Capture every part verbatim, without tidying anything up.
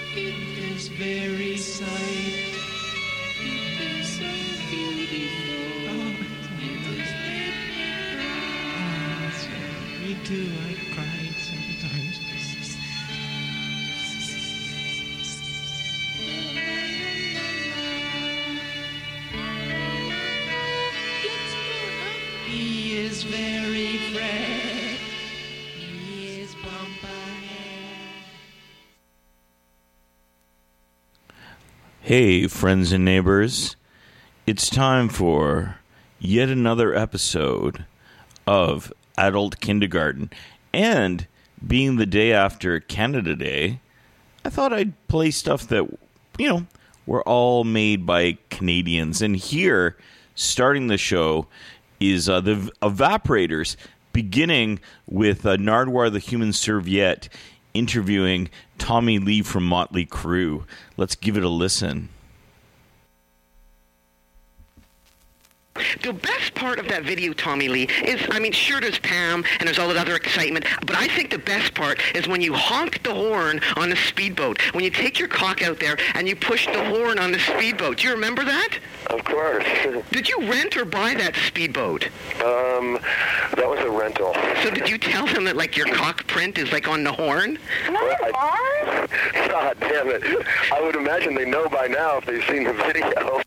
This very sight, it is so beautiful. Oh, it is oh, me too. I cried sometimes. He is very fresh. He is bumper hair. Hey, friends and neighbors. It's time for yet another episode of Adult Kindergarten. And being the day after Canada Day, I thought I'd play stuff that, you know, were all made by Canadians. And here, starting the show, is uh, the Evaporators, beginning with uh, Nardwuar the Human Serviette interviewing Tommy Lee from Motley Crue. Let's give it a listen. The best part of that video, Tommy Lee, is, I mean, sure, there's Pam and there's all that other excitement, but I think the best part is when you honk the horn on the speedboat, when you take your cock out there and you push the horn on the speedboat. Do you remember that? Of course. Did you rent or buy that speedboat? Um, that was a rental. So did you tell them that, like, your cock print is, like, on the horn? Well, I, God damn it. I would imagine they know by now if they've seen the video.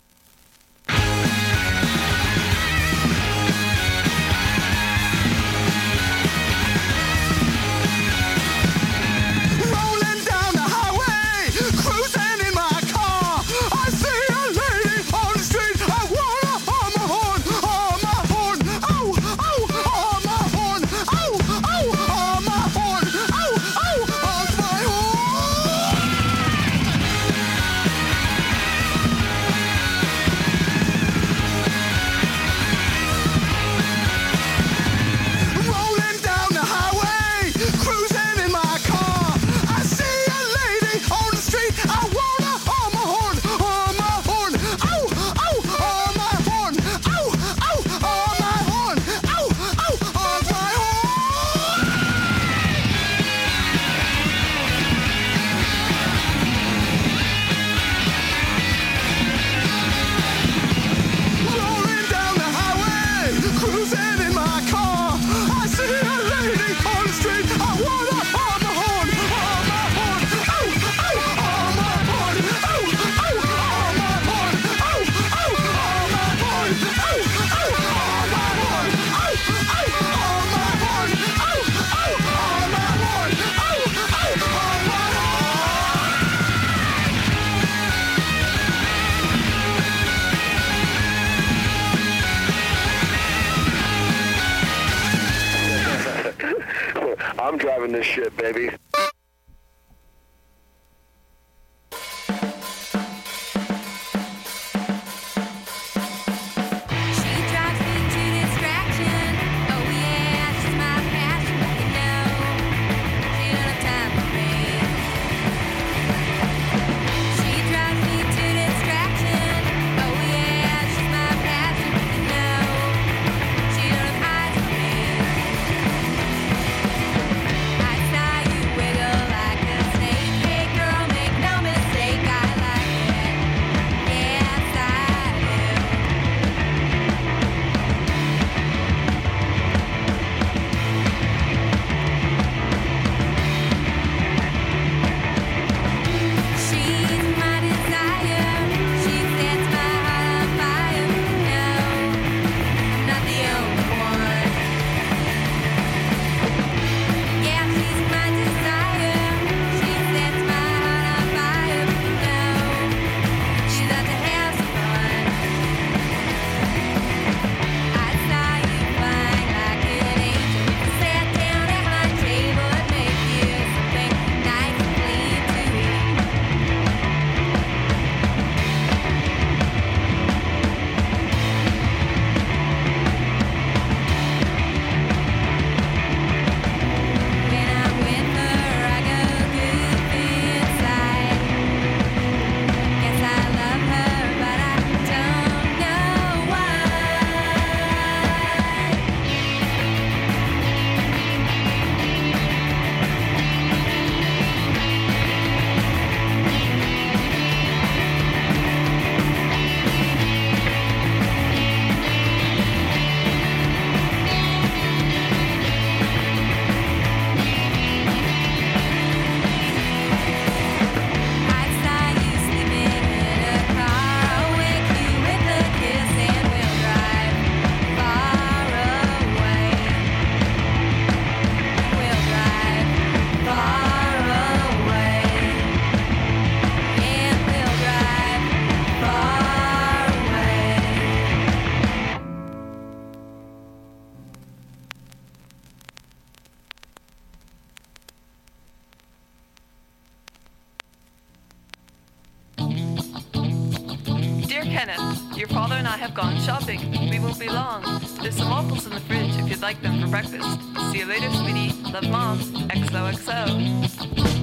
I'm driving this shit, baby. I saw you Dear Kenneth, your father and I have gone shopping. We won't be long. There's some waffles in the fridge if you'd like them for breakfast. See you later, sweetie. Love, Mom. X O X O.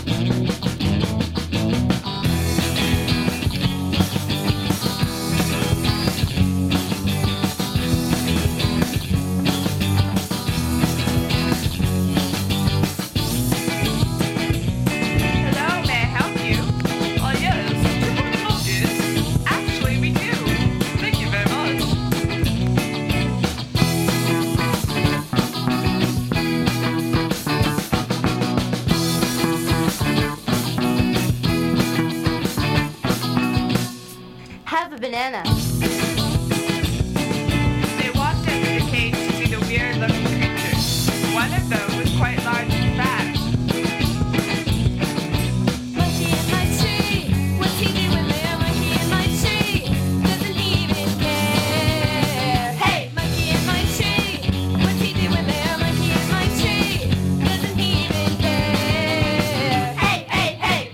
Banana. They walked up to the cage to see the weird-looking creatures. One of them was quite large and fat. Monkey in my tree, what's he doing there? Monkey in my tree, doesn't even care. Hey, monkey in my tree, what's he doing there? Monkey in my tree, doesn't even care. Hey, hey, hey.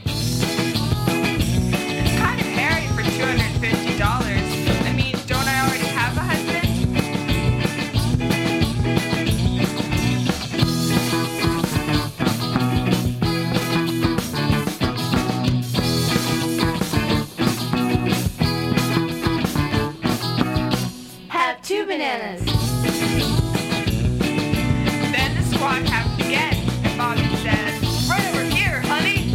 It's kind of hairy for two hundred fifty dollars. I mean, don't I already have a husband? Have two bananas. Then the squawk happened again, and Bobby said, right over here, honey.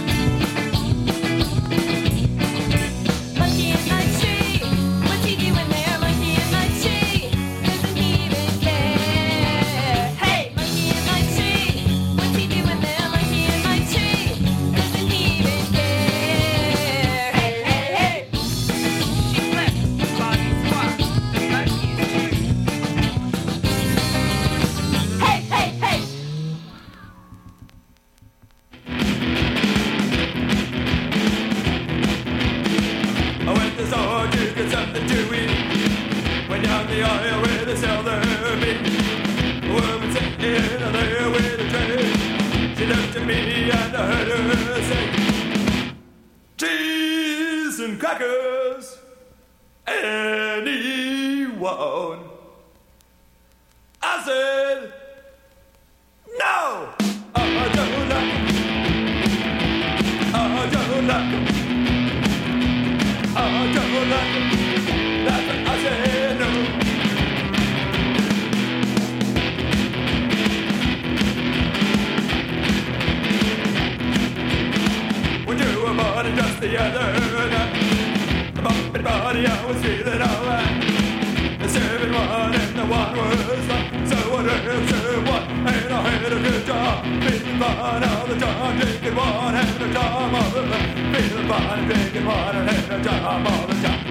Monkey in my tree, what's he doing there? Monkey in my tree, doesn't even care. Hey, monkey in my tree, what's he doing there? Monkey in my tree, doesn't even care. Hey, hey, hey. She flipped. Bobby squawked. The monkeys too. Hey, hey, hey. I went to store to get something to eat. Went down the aisle where they sell their meat. A woman sitting there with a tray. She looked at me and I heard her say, cheese and crackers, anyone? I said, no, I don't like 'em. I don't like 'em. I don't like it. That's what I said no. When you were born just the other night, the bumpy body, I was feeling alright. The serving one and the one was fine. So what else served one, and I had a good job. Feeling fine all the time, drinking one, having a time all the time. Feeling fine, drinking one, and having a time all the time.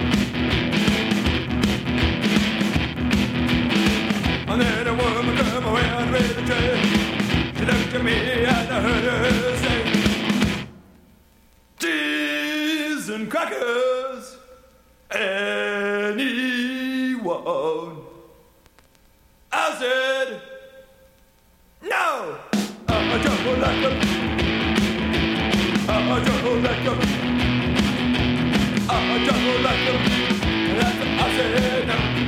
And then a woman come around with a tray. She looked at me and I heard her say, cheese and crackers, anyone? I said, no, I don't like them. I don't like them. I don't like them. That's what I said, no.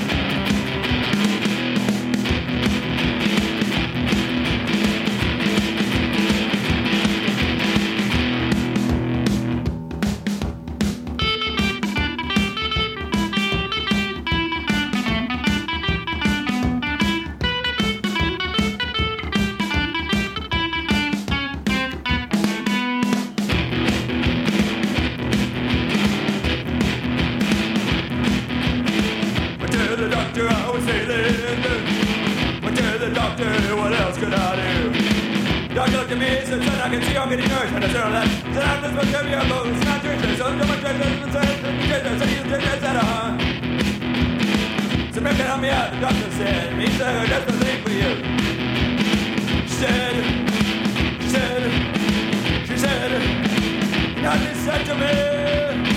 Look at me, said, son, I can see I'm getting nourishment. I said, all that. Said, I'm just supposed to be a boat. It's not true. So, so much treasure, and said, treasure, so you treasure, said, uh-huh. So, maybe help me out, the doctor said. Me, sir, that's the thing for you. She said, she said, she said, nothing said to me.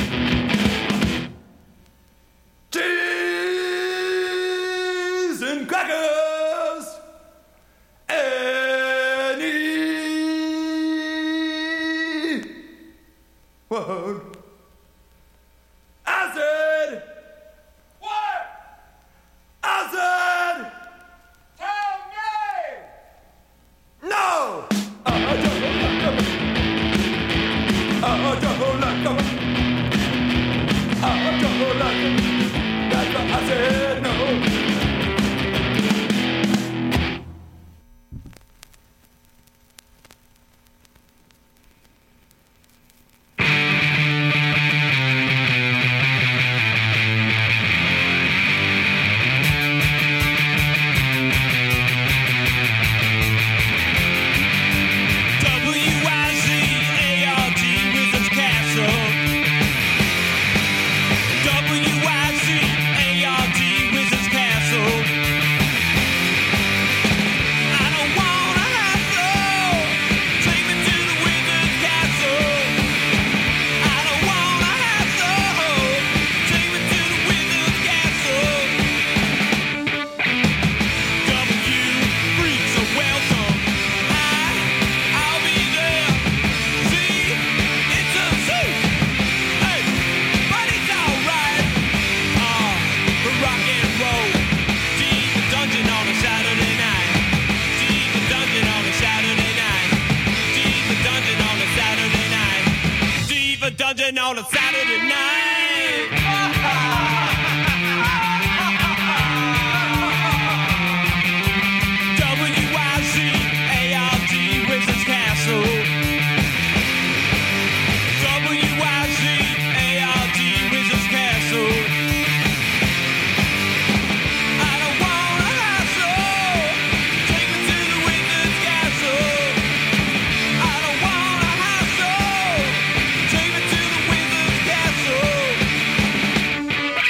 Cheese and crackers. Whoa. I I don't like them. I don't like them. That's why I said no. On a Saturday night. W I Z A R D Wizard's Castle. W I Z A R D Wizard's Castle. I don't wanna hassle. Take me to the Wizard's Castle. I don't wanna hassle. Take me to the Wizard's Castle.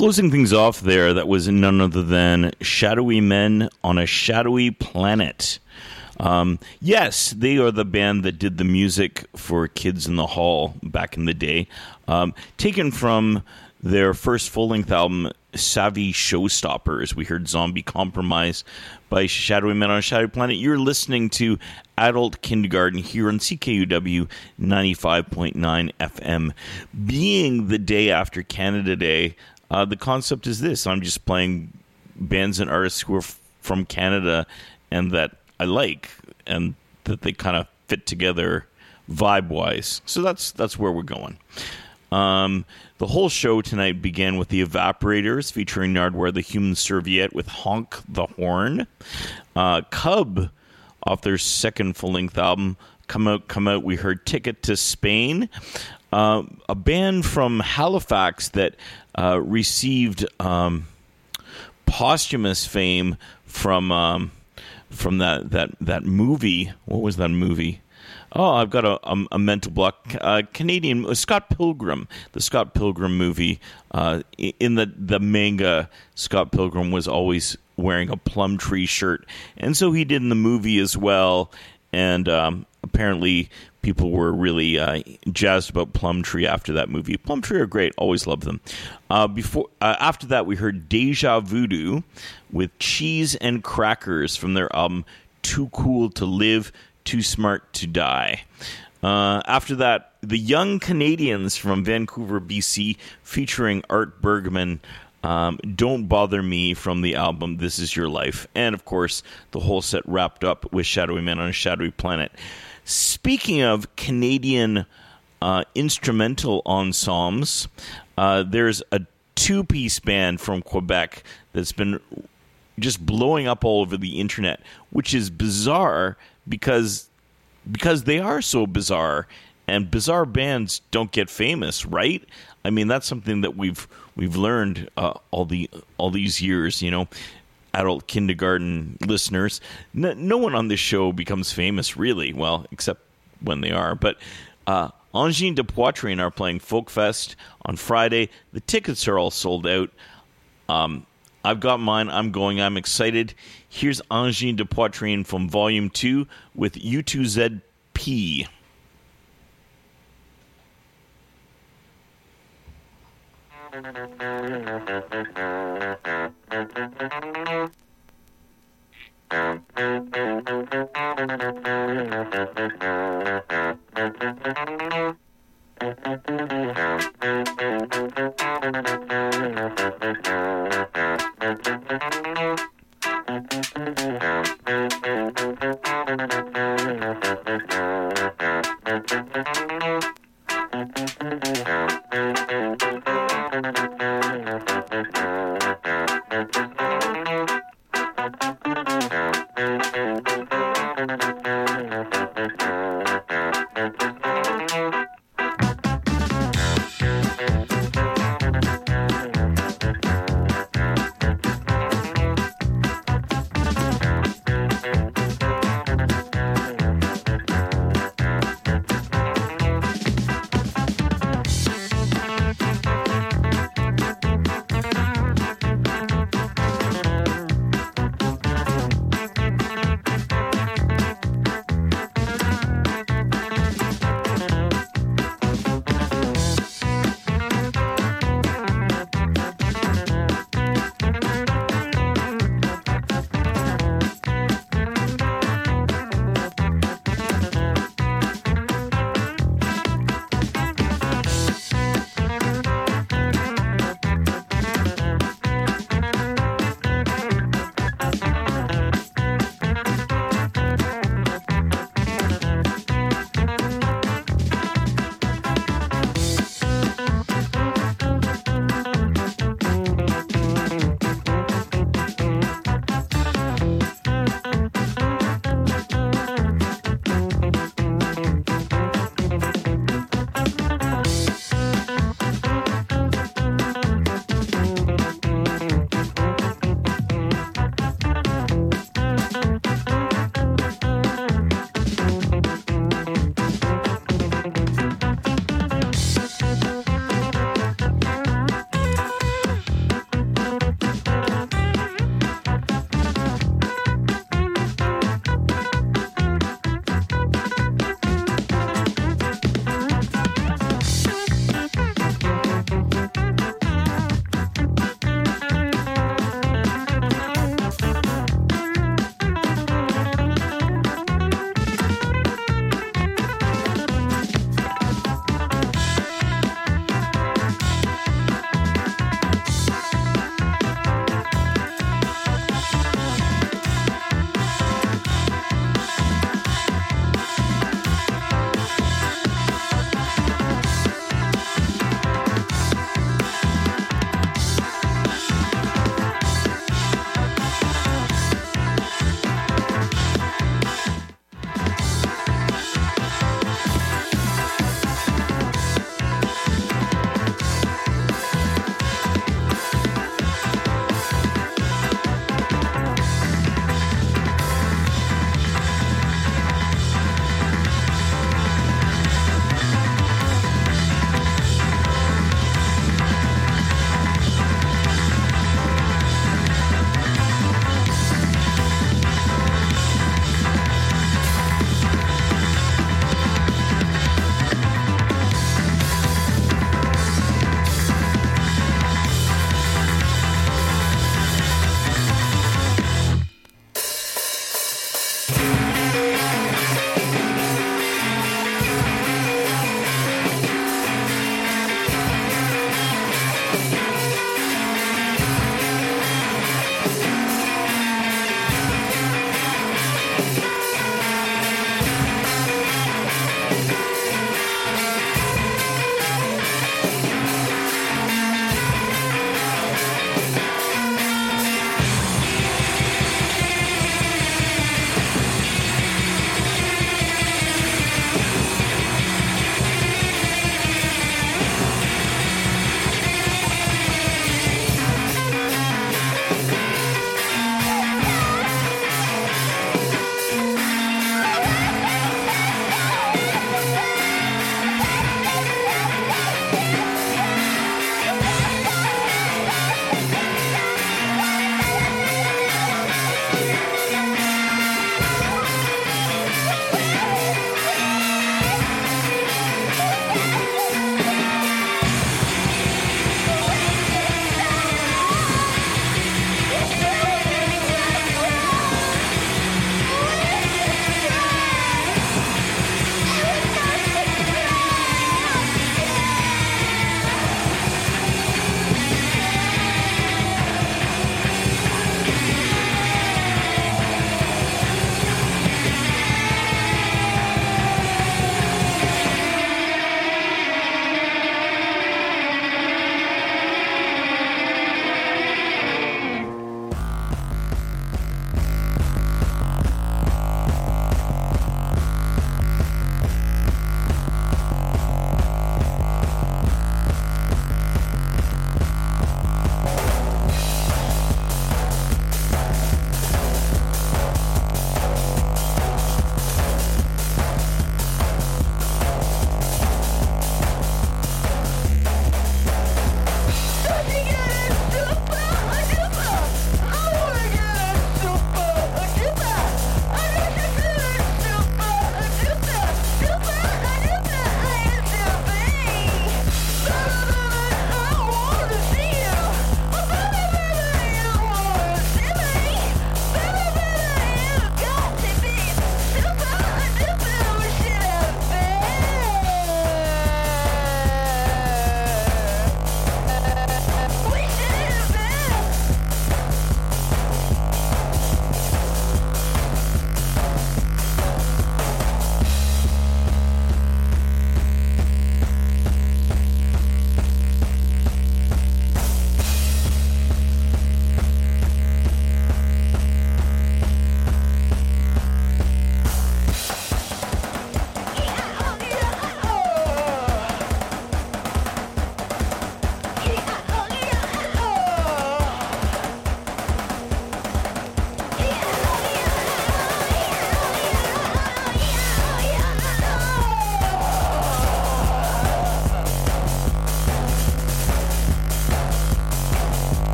Closing things off there, that was none other than Shadowy Men on a Shadowy Planet. Um, yes, they are the band that did the music for Kids in the Hall back in the day. Um, taken from their first full-length album, Savvy Showstoppers. We heard Zombie Compromise by Shadowy Men on a Shadowy Planet. You're listening to Adult Kindergarten here on C K U W ninety-five point nine F M. Being the day after Canada Day, uh, the concept is this. I'm just playing bands and artists who are f- from Canada and that I like, and that they kind of fit together vibe-wise. So that's that's where we're going. Um, the whole show tonight began with the Evaporators featuring Nardwuar the Human Serviette with Honk the Horn. Uh, Cub, off their second full-length album, Come Out, Come Out, we heard Ticket to Spain. Uh, a band from Halifax that uh, received um, posthumous fame from um, from that, that, that movie. What was that movie? Oh, I've got a, a, a mental block. Uh, Canadian uh, Scott Pilgrim, the Scott Pilgrim movie. Uh, in the the manga, Scott Pilgrim was always wearing a plum tree shirt, and so he did in the movie as well. And um, apparently, people were really uh, jazzed about Plum Tree after that movie. Plum Tree are great; always love them. Uh, before uh, after that, we heard Deja Voodoo with Cheese and Crackers from their album Too Cool to Live, Too Smart to Die. Uh, after that, the Young Canadians from Vancouver, B C, featuring Art Bergman, um, Don't Bother Me from the album This Is Your Life. And, of course, the whole set wrapped up with Shadowy Men on a Shadowy Planet. Speaking of Canadian uh, instrumental ensembles, uh, there's a two-piece band from Quebec that's been just blowing up all over the internet, which is bizarre because because they are so bizarre, and bizarre bands don't get famous, right? I mean, that's something that we've we've learned uh, all the all these years, you know, Adult Kindergarten listeners. No, no one on this show becomes famous, really. Well, except when they are. But uh, Angine de Poitrine are playing Folkfest on Friday. The tickets are all sold out. Um, I've got mine. I'm going. I'm excited. Here's Angine de Poitrine from Volume two with U two Z P.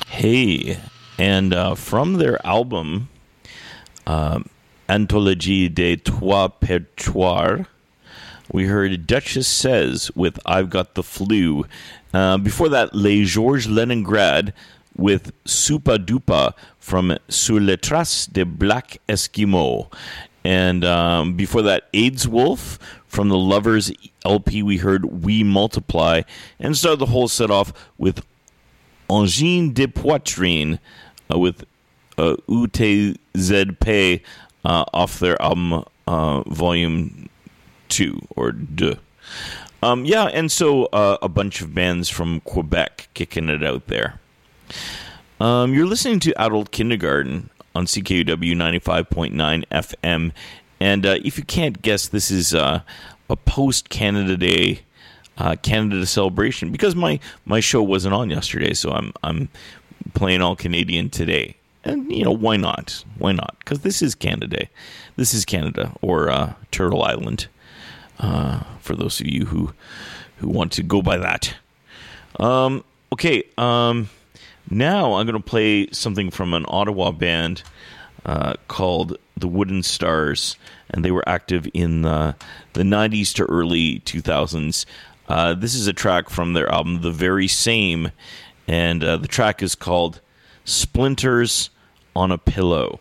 Hey, and uh, from their album, uh, Anthologie des Trois Pertoirs, we heard Duchess Says with I've Got the Flu. Uh, before that, Les Georges Leningrad with Supa Dupa from Sur les Traces des Black Eskimo. And um, before that, AIDS Wolf from the Lovers L P, we heard We Multiply. And started the whole set off with Angine de Poitrine uh, with uh, U T Z P uh, off their album uh, Volume two or deux. Um, yeah, and so uh, a bunch of bands from Quebec kicking it out there. Um, you're listening to Adult Kindergarten on C K U W ninety-five point nine F M. And uh, if you can't guess, this is uh, a post-Canada Day Uh, Canada celebration, because my, my show wasn't on yesterday, so I'm I'm playing all Canadian today. And, you know, why not? Why not? Because this is Canada Day. This is Canada, or uh, Turtle Island, uh, for those of you who who want to go by that. Um, okay, um, now I'm going to play something from an Ottawa band uh, called The Wooden Stars, and they were active in the, the nineties to early two thousands. Uh, this is a track from their album, The Very Same, and uh, the track is called Splinters on a Pillow.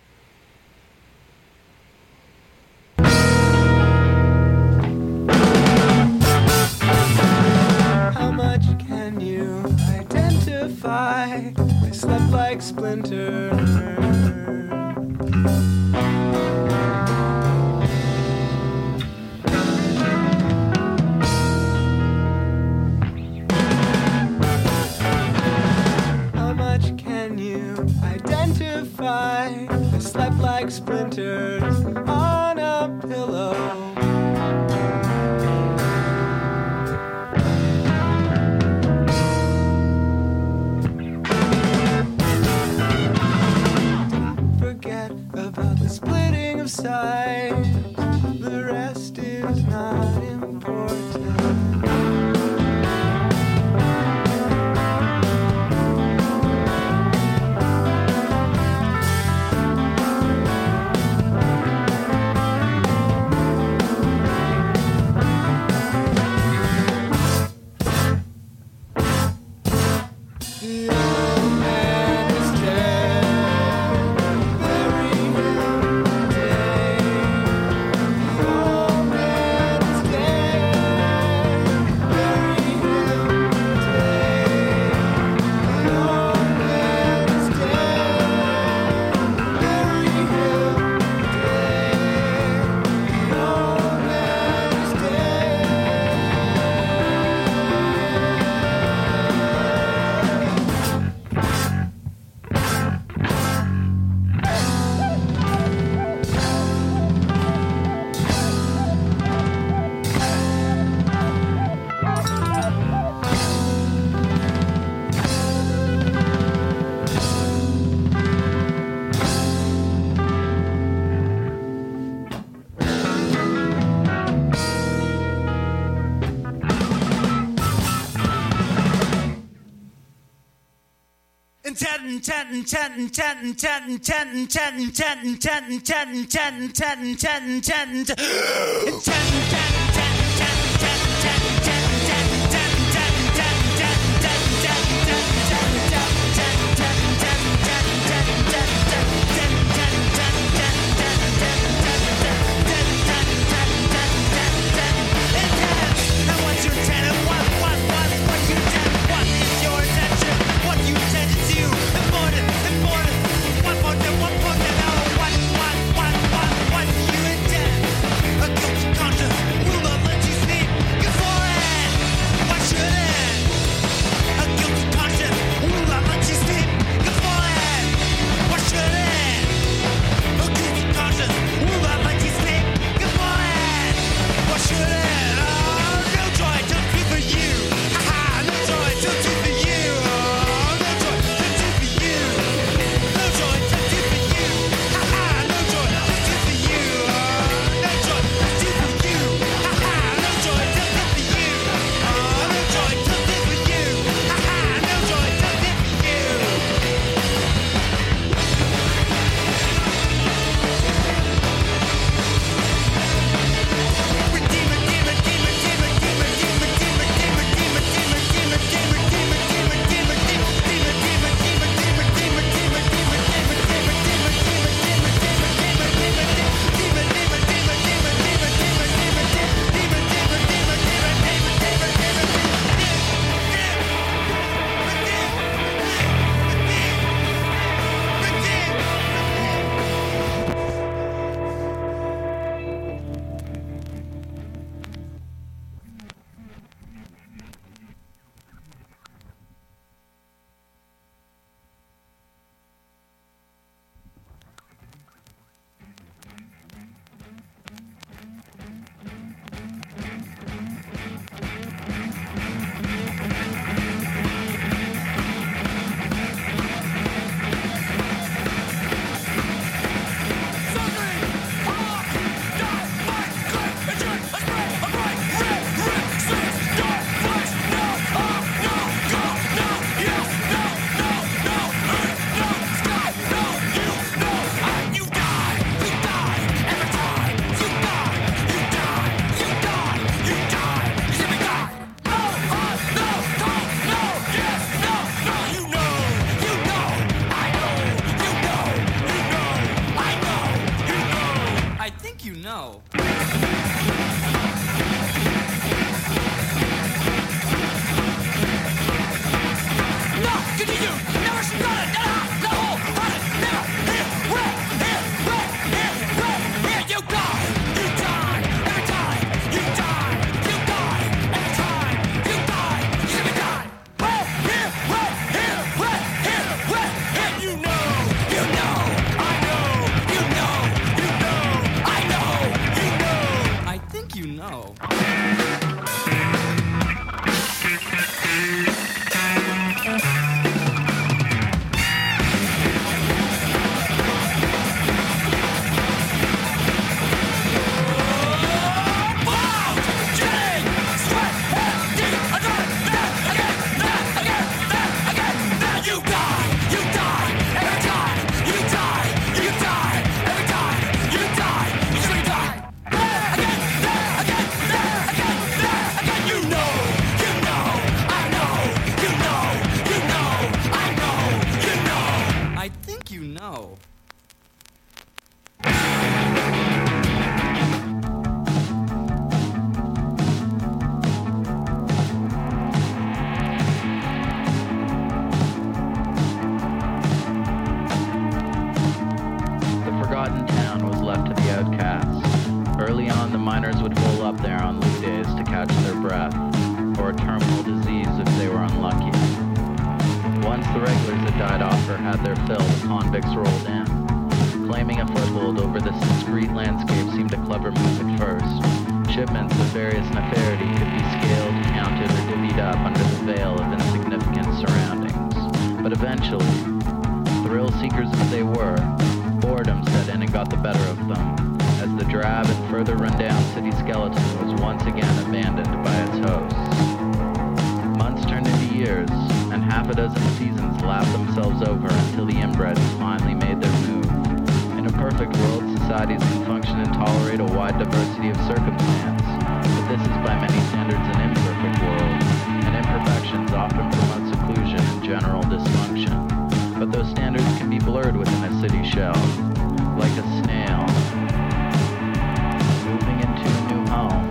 How much can you identify? I slept like splinters. I slept like splinters on a pillow. Don't forget about the splitting of sides. The rest is not important. Chatting, chatting, chatting, chatting, chatting, chatting, chatting, chatting, chatting, chatting, chatting, chatting, chatting, chatting, chatting. What, what, what, what, what you intend? A guilty conscience. died off or had their fill, the convicts rolled in. Claiming a foothold over this discreet landscape seemed a clever move at first. Shipments of various nefarity could be scaled, counted, or divvied up under the veil of insignificant surroundings. But eventually, thrill-seekers as they were, boredom set in and got the better of them, as the drab and further run-down city skeleton was once again abandoned by its hosts. Months turned into years, and half a dozen seasons lapped themselves over until the inbreds finally made their move. In a perfect world, societies can function and tolerate a wide diversity of circumstance, but this is by many standards an imperfect world, and imperfections often promote seclusion and general dysfunction. But those standards can be blurred within a city shell, like a snail moving into a new home.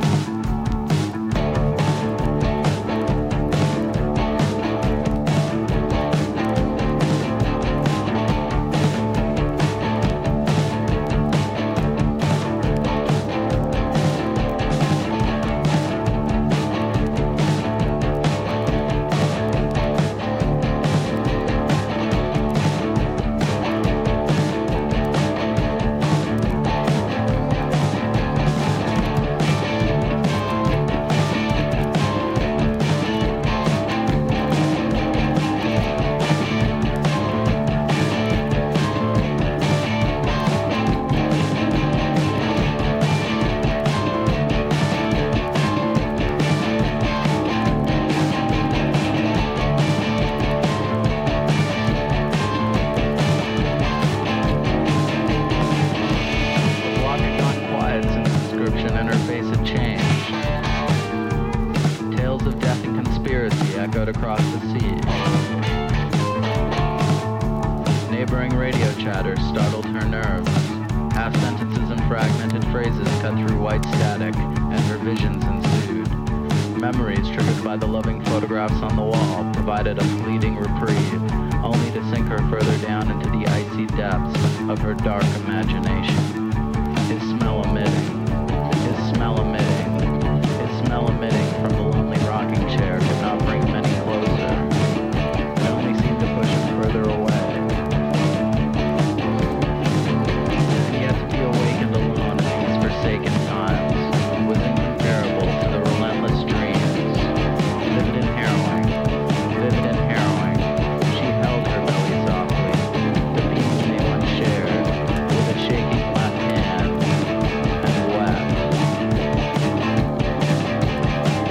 Across the sea. Neighboring radio chatter startled her nerves. Half sentences and fragmented phrases cut through white static, and her visions ensued. Memories triggered by the loving photographs on the wall provided a fleeting reprieve, only to sink her further down into the icy depths of her dark imagination. His smell emitting, his smell emitting, his smell emitting from the lonely rocking chair could not bring many closer. It only seemed to push him further away. And yet to be awakened alone in these forsaken times was incomparable to the relentless dreams. Vivid and harrowing, vivid and harrowing, she held her belly softly, the beams they once shared, with a shaking left hand, and wept.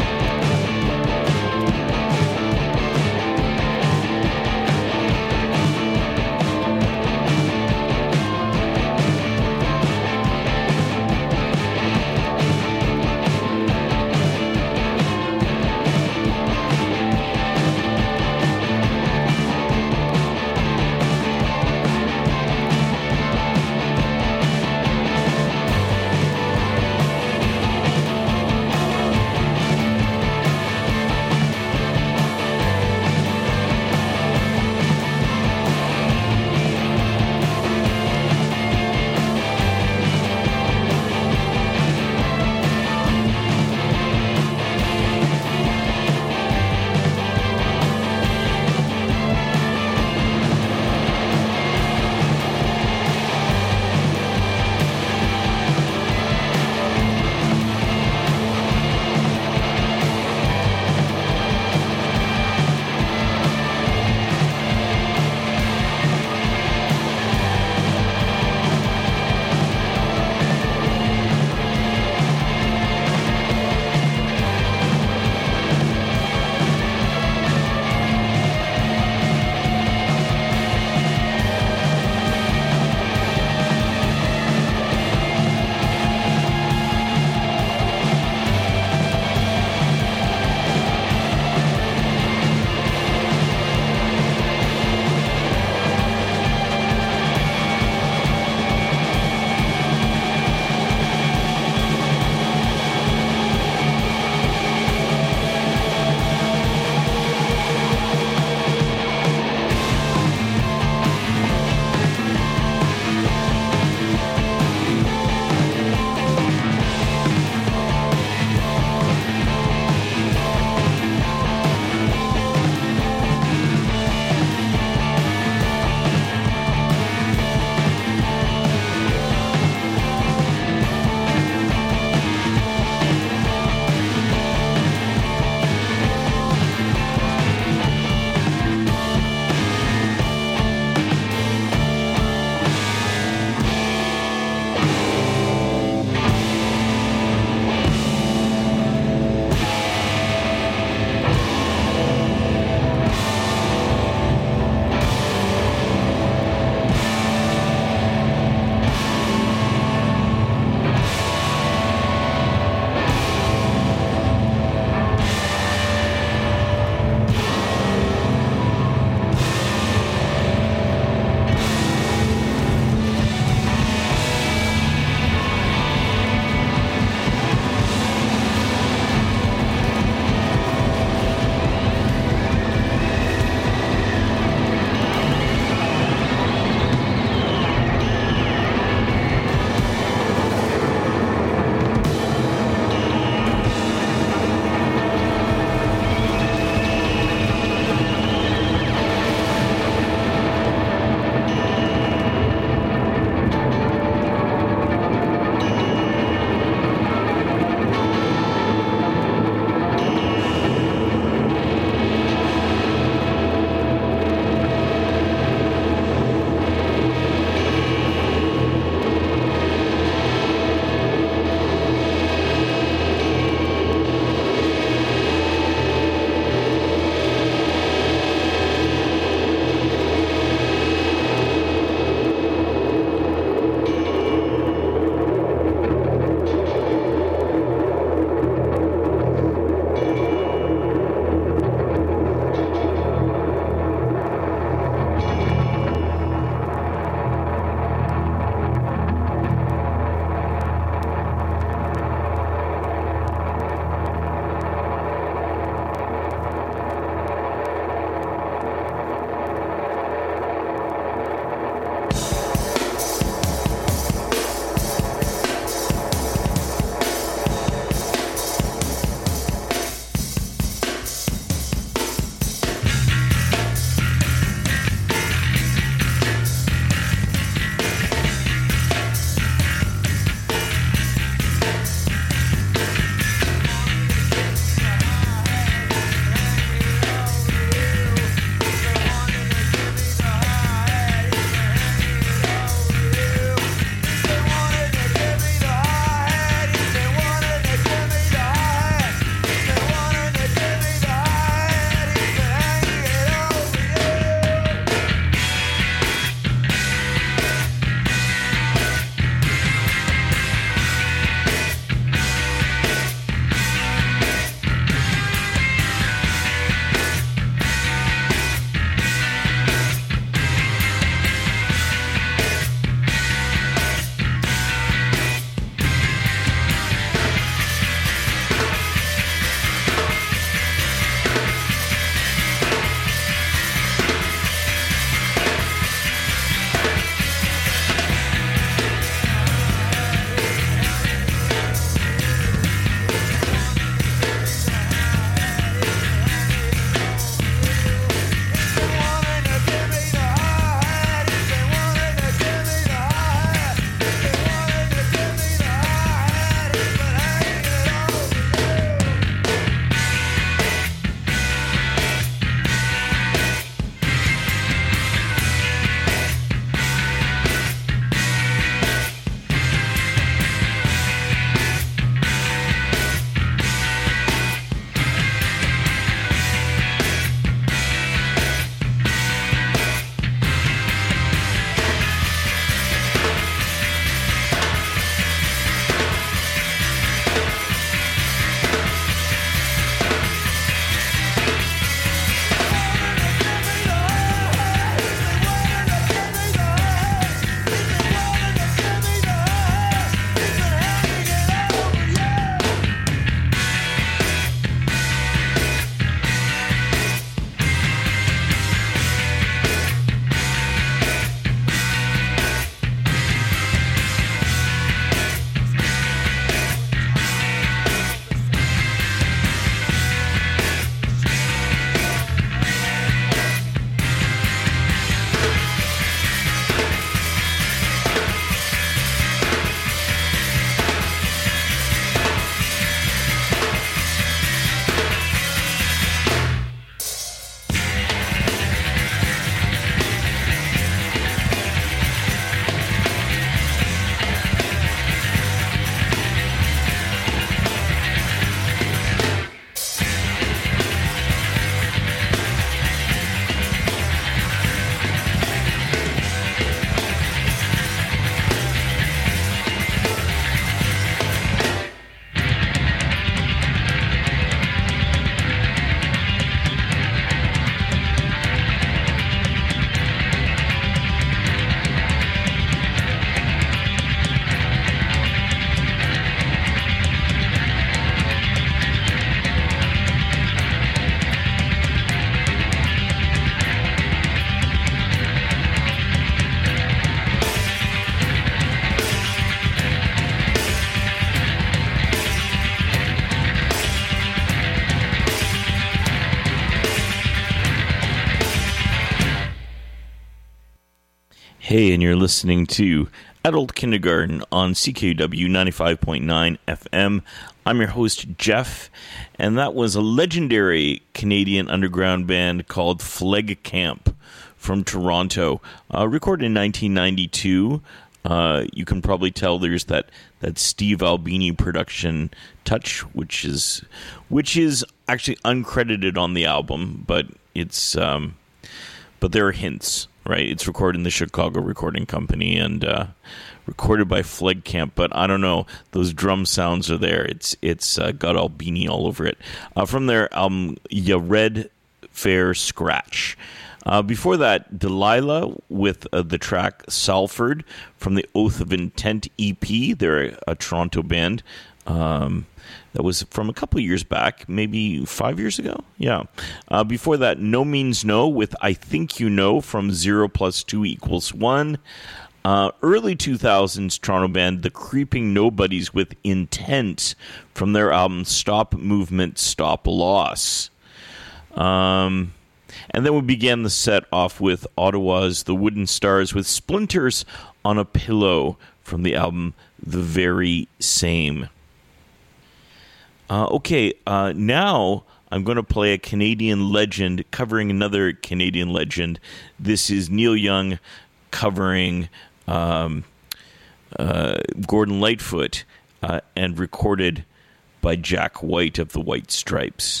Hey, and you're listening to Adult Kindergarten on C K U W ninety-five point nine F M. I'm your host, Jeff, and that was a legendary Canadian underground band called Fleg Camp from Toronto, uh, recorded in nineteen ninety-two. Uh, you can probably tell there's that, that Steve Albini production touch, which is which is actually uncredited on the album, but it's um, but there are hints. Right, it's recorded in the Chicago Recording Company and uh, recorded by Fleg Camp. But I don't know, those drum sounds are there. It's it's uh, got Albini all over it. Uh, from their album, Ya Red Fair Scratch. Uh, before that, Delilah with uh, the track Salford from the Oath of Intent E P. They're a, a Toronto band. Um, that was from a couple of years back, maybe five years ago. Yeah. Uh, before that, No Means No with I Think You Know from Zero Plus Two Equals One. Uh, early two thousands Toronto band The Creeping Nobodies with Intent from their album Stop Movement, Stop Loss. Um, and then we began the set off with Ottawa's The Wooden Stars with Splinters on a Pillow from the album The Very Same. Uh, okay, uh, now I'm going to play a Canadian legend covering another Canadian legend. This is Neil Young covering um, uh, Gordon Lightfoot uh, and recorded by Jack White of the White Stripes.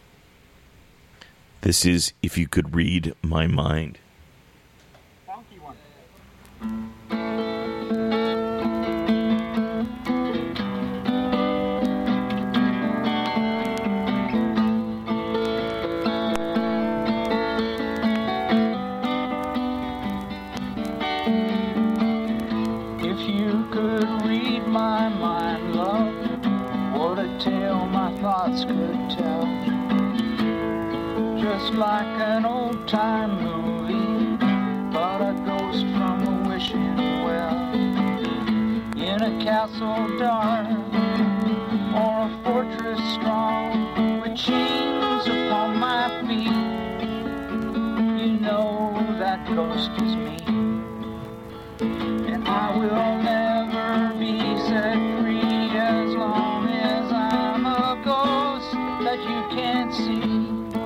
This is If You Could Read My Mind. Funky one. Could tell, just like an old-time movie, but a ghost from a wishing well, in a castle dark or a fortress strong, with chains upon my feet. You know that ghost is me, and I will never be set free as long as I'm a ghost that you can't see.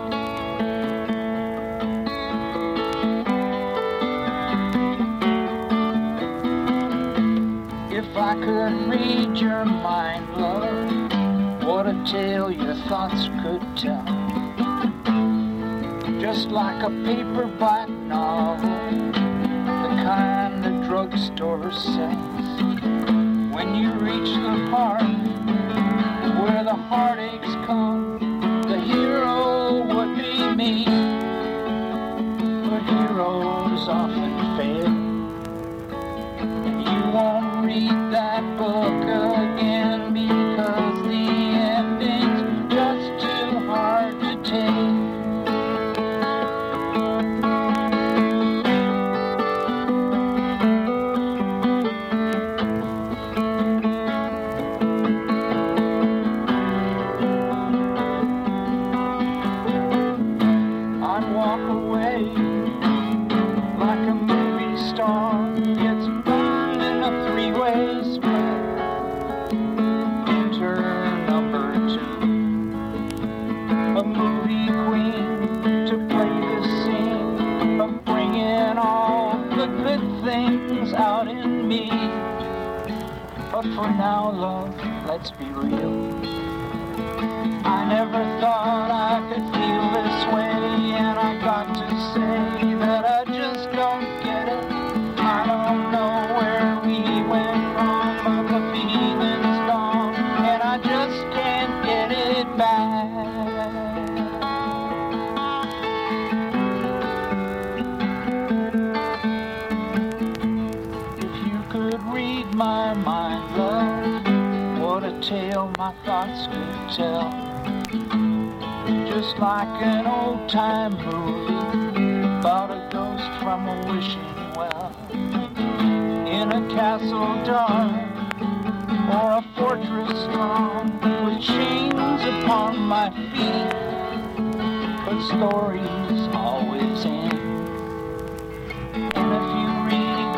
If I could read your mind, love, what a tale your thoughts could tell. Just like a paperback novel, the kind the drugstore sells. When you reach the part where the heartaches come, the hero would be me. But heroes often fail, and you won't read that book again because the ending's just too hard to take. For now, love, let's be real. I never thought I could feel this way, and I got to say that I just don't get it. I don't know where we went wrong, but the feeling's gone, and I just can't get it back. If you could read my mind, tale my thoughts could tell, just like an old-time movie about a ghost from a wishing well, in a castle dark or a fortress strong, with chains upon my feet. But stories always end, and if you read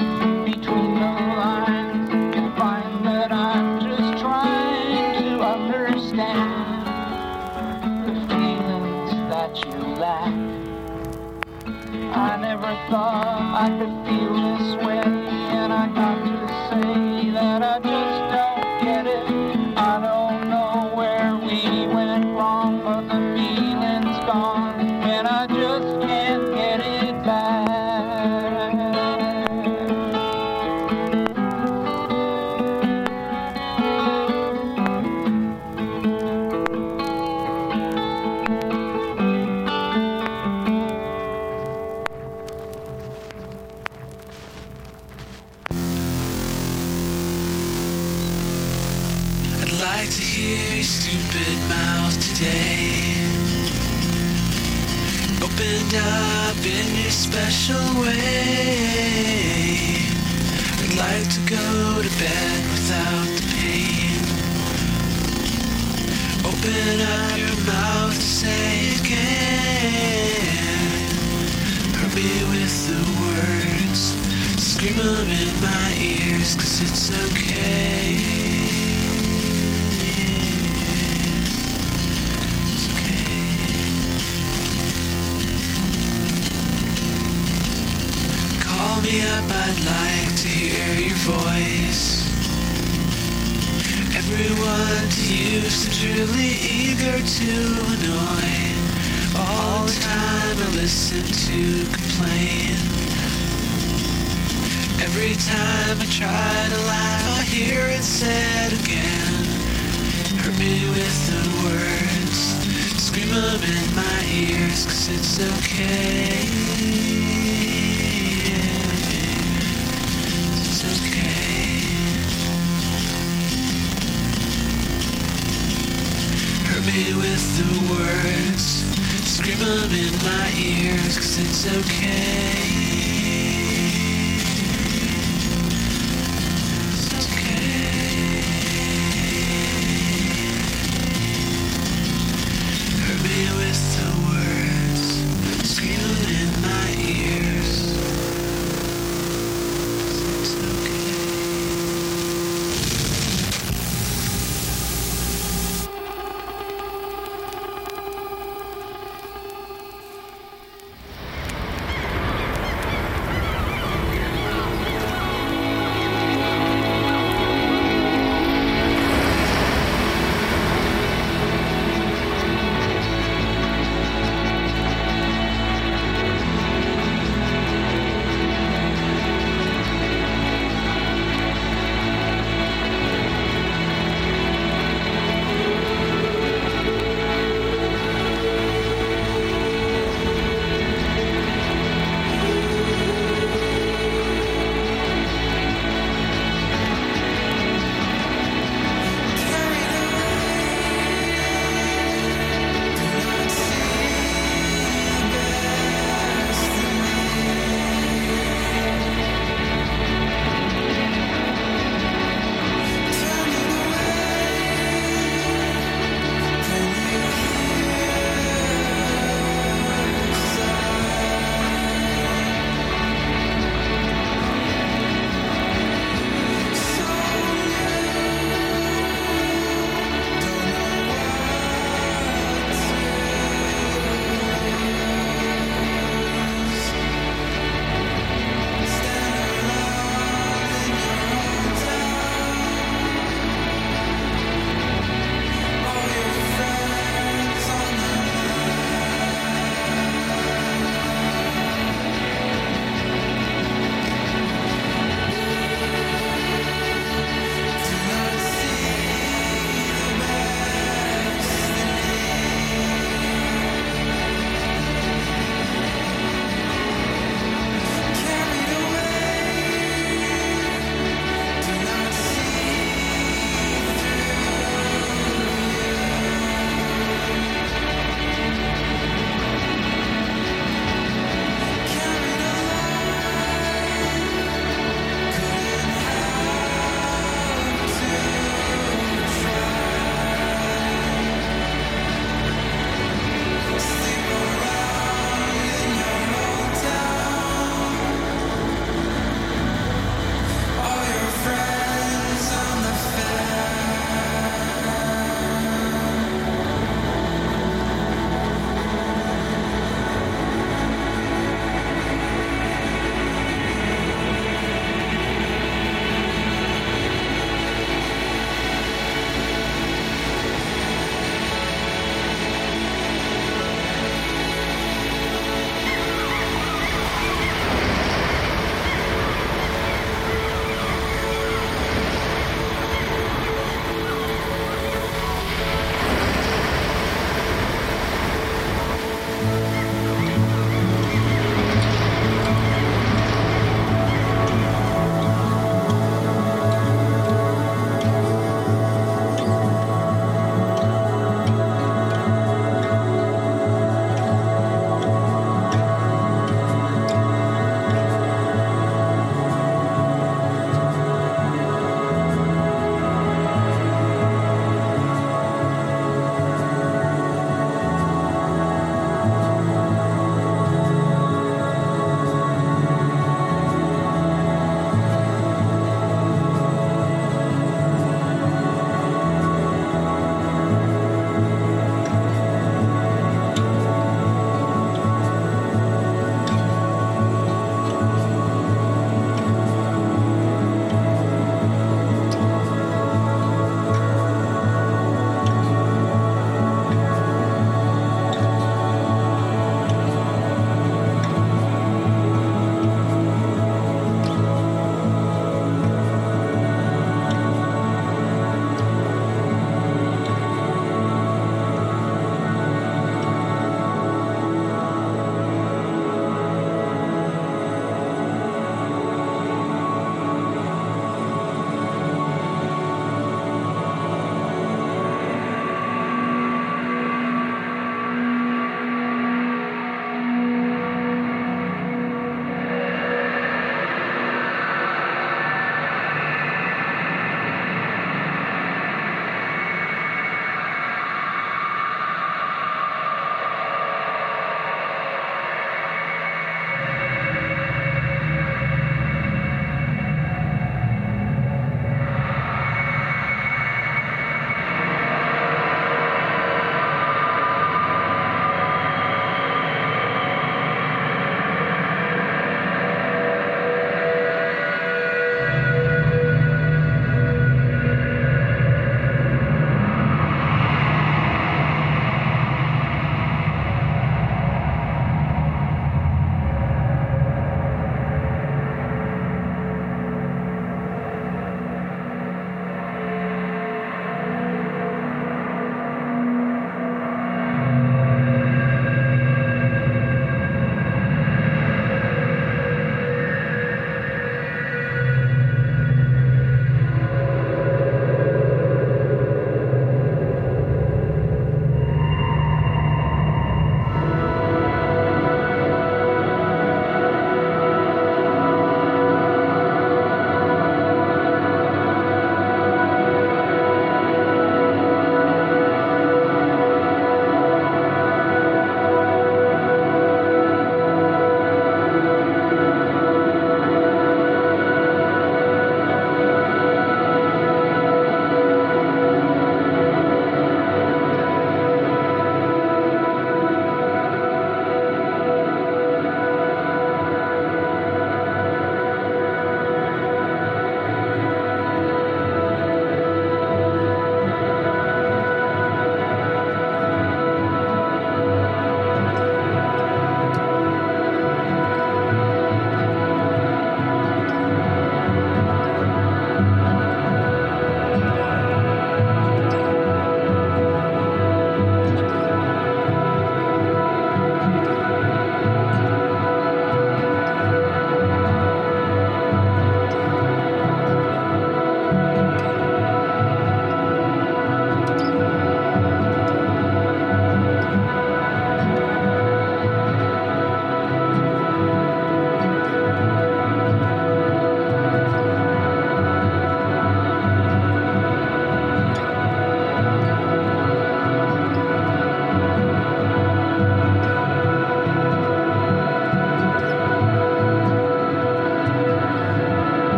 never thought I could feel this way, and I got to say that I just don't get it. I don't know where we went wrong, but the feeling's gone, and I just can't get it back. I'd like to hear your stupid mouth today, opened up in your special way. I'd like to go to bed without the pain. Open up your mouth to say again. Hurt me with the words, scream them in my ears, 'cause it's okay. Call me up, I'd like to hear your voice. Everyone to you seems really eager to annoy. All the time I listen to complain. Every time I try to laugh, I hear it said again. Hurt me with the words, scream them in my ears, 'cause it's okay. It's okay. Hurt me with the words, scream them in my ears, 'cause it's okay. It's okay. Hurt me with the words, scream them in my ears. It's okay.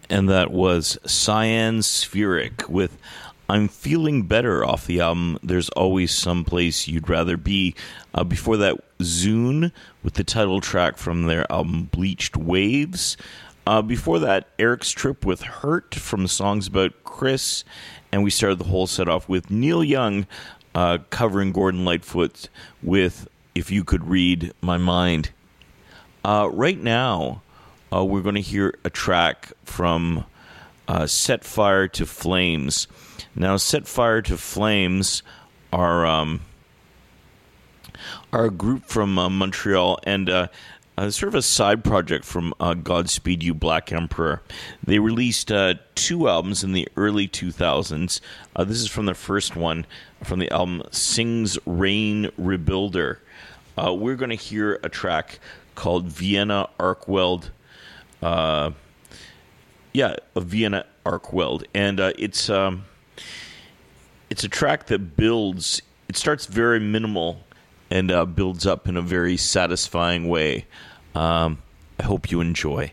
And that was Cyan Spheric with I'm Feeling Better off the album There's Always Someplace You'd Rather Be. Uh, before that, Zune with the title track from their album Bleached Waves. Uh, before that, Eric's Trip with Hurt from Songs About Chris. And we started the whole set off with Neil Young uh, covering Gordon Lightfoot with If You Could Read My Mind. Uh, right now, uh, we're going to hear a track from uh, Set Fire to Flames. Now, Set Fire to Flames are um, are a group from uh, Montreal and uh, uh, sort of a side project from uh, Godspeed You Black Emperor. They released uh, two albums in the early two thousands. Uh, this is from the first one, from the album Sings Rain Rebuilder. Uh, we're going to hear a track called Vienna Arkweld. Uh, yeah, a Vienna Arkweld. And uh, it's... Um, It's a track that builds, it starts very minimal and uh, builds up in a very satisfying way. Um, I hope you enjoy.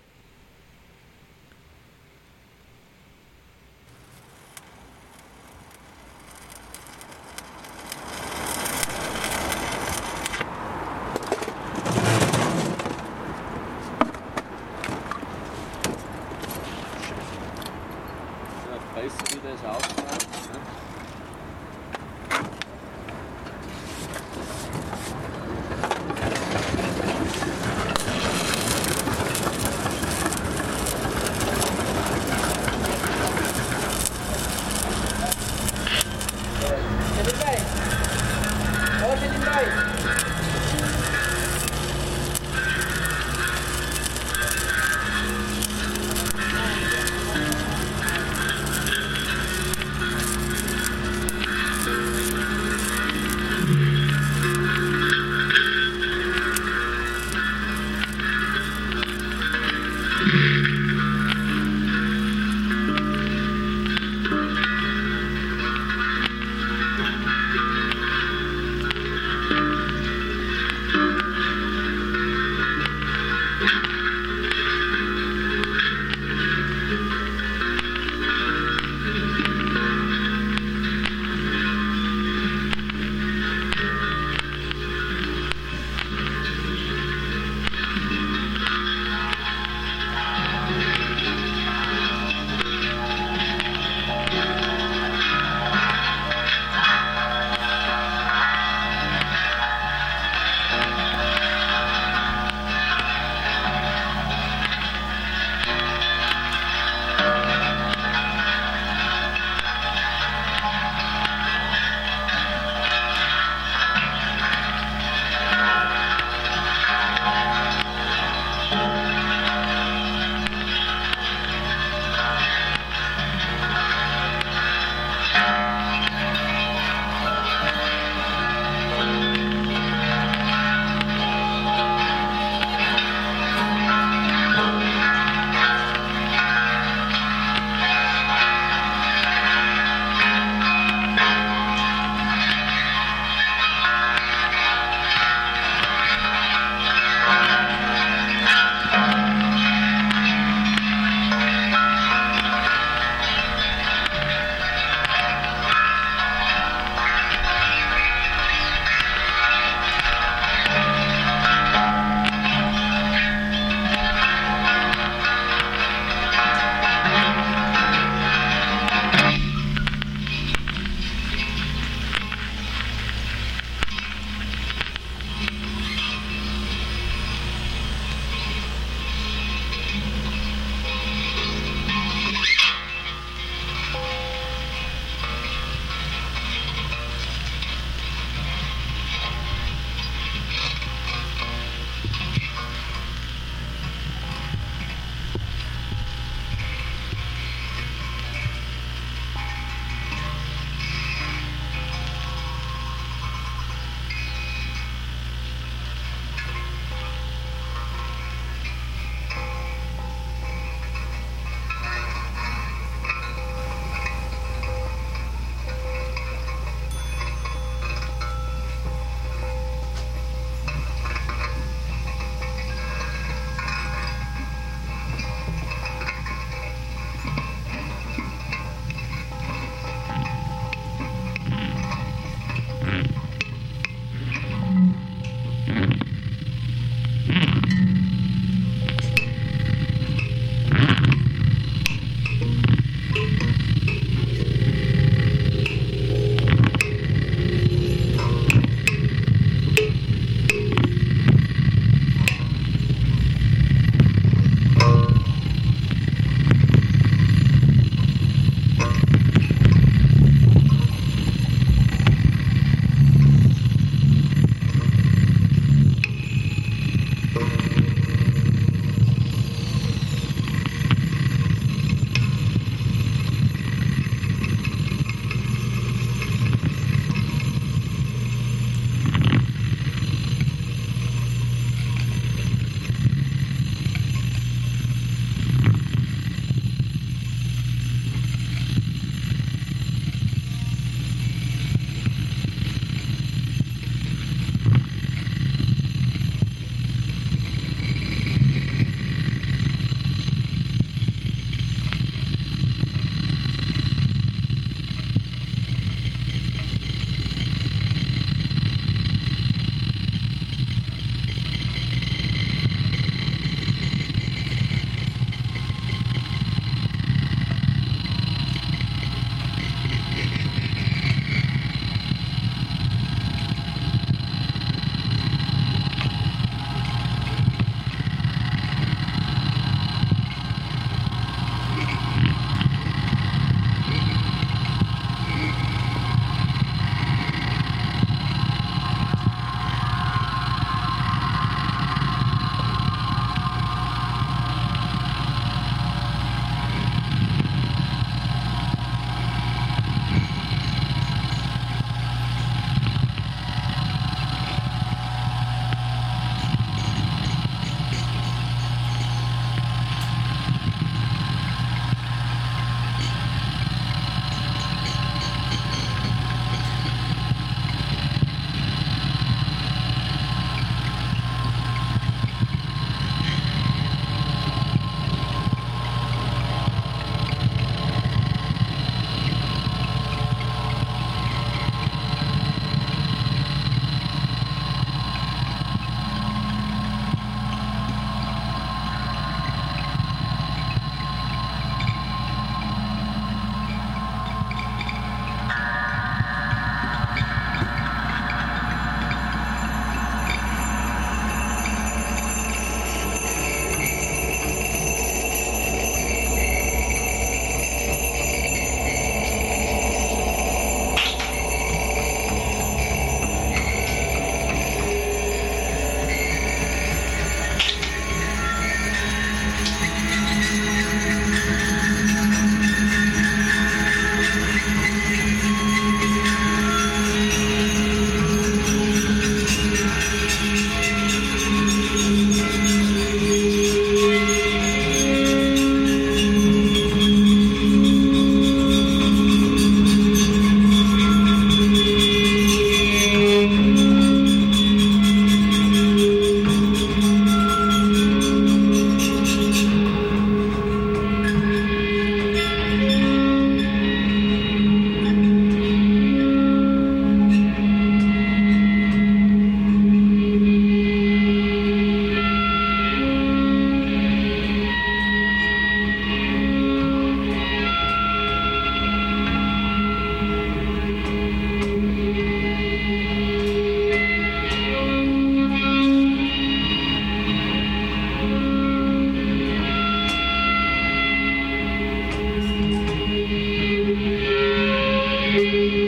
Thank you.